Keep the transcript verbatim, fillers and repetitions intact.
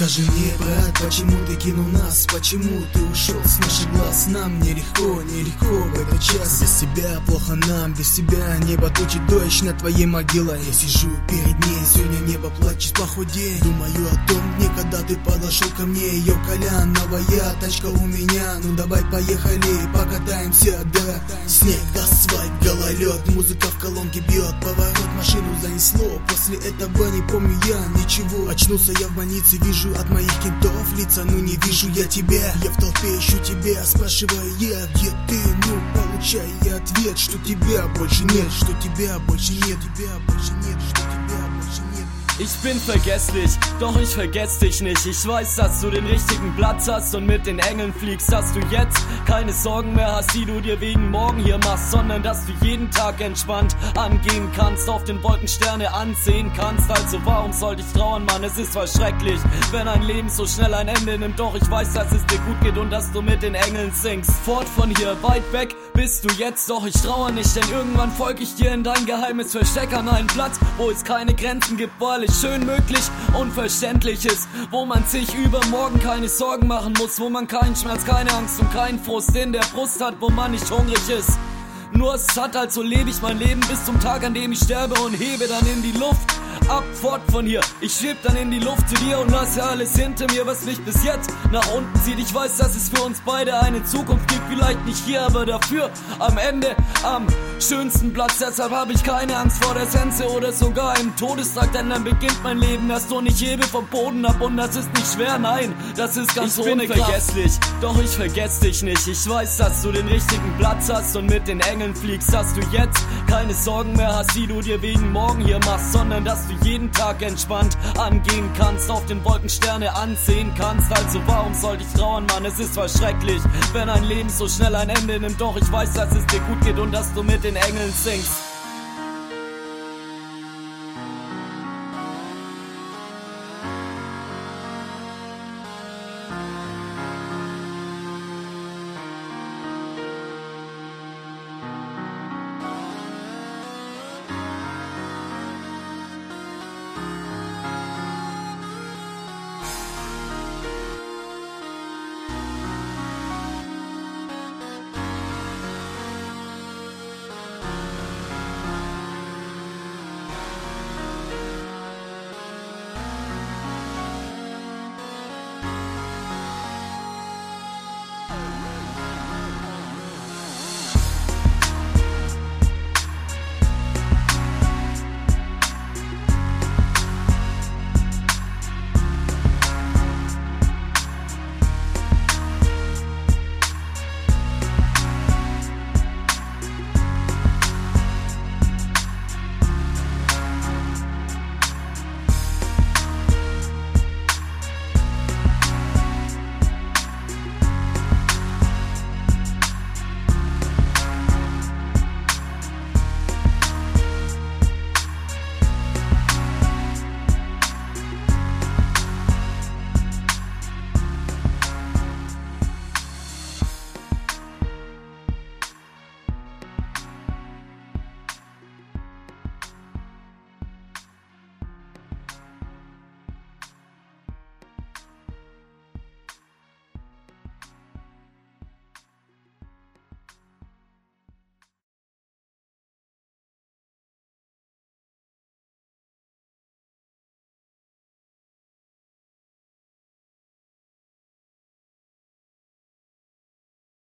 Скажи мне, брат, почему ты кинул нас? Почему ты ушел с наших глаз? Нам нелегко, нелегко в этот час. Без тебя плохо нам, без тебя небо тучит дождь на твоей могиле. Я сижу перед ней, сегодня небо плачет, плохой день. Думаю о том дне, когда ты подошел ко мне. Ее колян, новая тачка у меня. Ну давай поехали, покатаемся, да. Снег, асфальт, гололед, музыка в колонке бьет. Поворот, машину занесло. После этого не помню я ничего. Очнулся я в больнице, вижу от моих кентов лица, ну не вижу я тебя. Я в толпе ищу тебя, спрашиваю я, где ты? Ну получай я ответ, что тебя больше нет, что тебя больше нет, тебя больше нет, что тебя больше нет. Ich bin vergesslich, doch ich vergess dich nicht. Ich weiß, dass du den richtigen Platz hast und mit den Engeln fliegst. Dass du jetzt keine Sorgen mehr hast, die du dir wegen morgen hier machst, sondern dass du jeden Tag entspannt angehen kannst, auf den Wolken Sterne ansehen kannst. Also warum sollte ich trauern, Mann, es ist zwar schrecklich, wenn ein Leben so schnell ein Ende nimmt. Doch ich weiß, dass es dir gut geht und dass du mit den Engeln singst. Fort von hier, weit weg bist du jetzt, doch ich trauer nicht, denn irgendwann folg ich dir in dein geheimes Versteck an einen Platz, wo es keine Grenzen gibt, wo alles schön möglich und verständlich ist, wo man sich übermorgen keine Sorgen machen muss, wo man keinen Schmerz, keine Angst und keinen Frust in der Brust hat, wo man nicht hungrig ist. Nur es hat, also lebe ich mein Leben bis zum Tag, an dem ich sterbe und hebe dann in die Luft. Ab, fort von hier, ich schweb dann in die Luft zu dir und lasse alles hinter mir, was mich bis jetzt nach unten zieht. Ich weiß, dass es für uns beide eine Zukunft gibt, vielleicht nicht hier, aber dafür am Ende am schönsten Platz. Deshalb habe ich keine Angst vor der Sense oder sogar im Todestrakt, denn dann beginnt mein Leben erst und ich hebe vom Boden ab und das ist nicht schwer, nein, das ist ganz ich ohne bin vergesslich, doch ich vergess dich nicht. Ich weiß, dass du den richtigen Platz hast und mit den Engeln fliegst, dass du jetzt keine Sorgen mehr hast, die du dir wegen morgen hier machst, sondern dass du jeden Tag entspannt angehen kannst, auf den Wolken Sterne ansehen kannst. Also warum sollte ich trauern, Mann, es ist zwar schrecklich, wenn ein Leben so schnell ein Ende nimmt, doch ich weiß, dass es dir gut geht und dass du mit den Engeln singst.